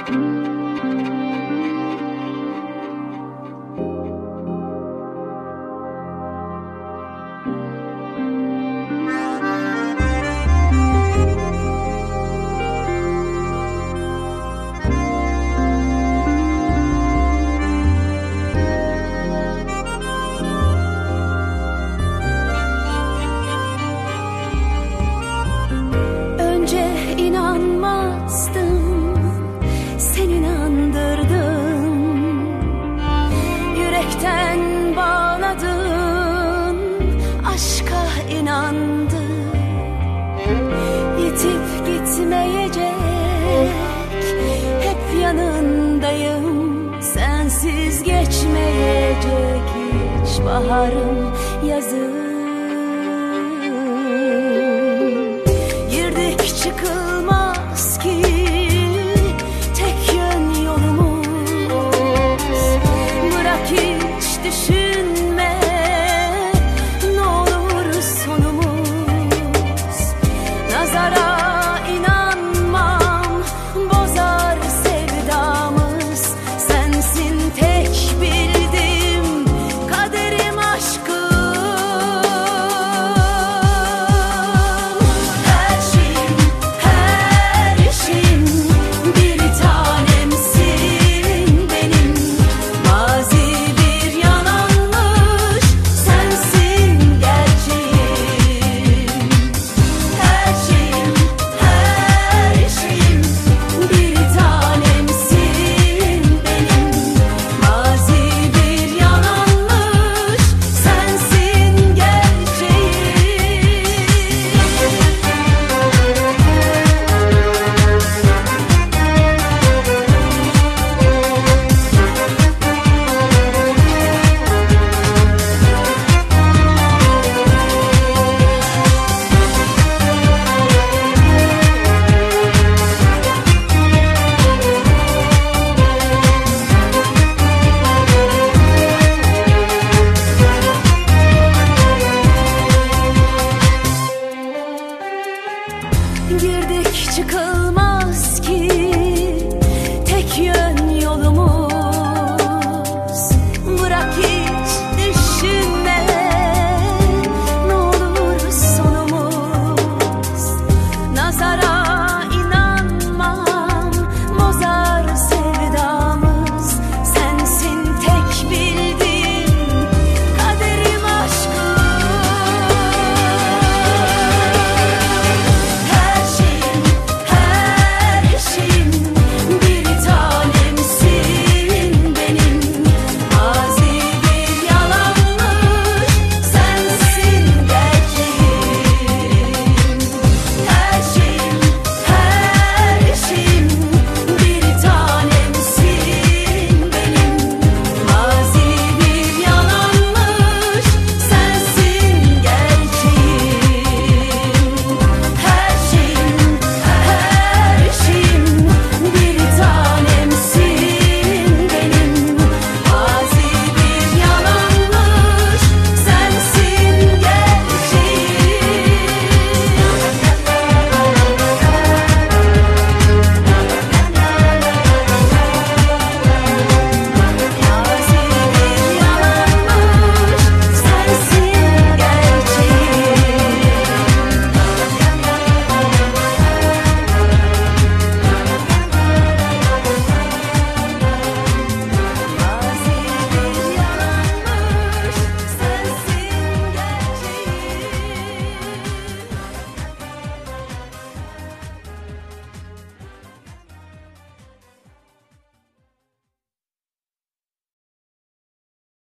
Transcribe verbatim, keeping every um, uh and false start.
Baharım, yazım. Girdik çıkılmaz ki tek yön yolumuz. Bırak hiç düşünme, ne olur sonumuz. Nazara inanmam, bozar sevdamız. Sensin tek bildim kaderim, aşkım. Her şeyim, her işim, bir tanemsin benim. Mazi bir yalanmış, sensin gerçeğim. Her şeyim, her işim, bir tanemsin benim. Mazi bir yalanmış, sensin gerçeğim. Girdik çıkılmaz ki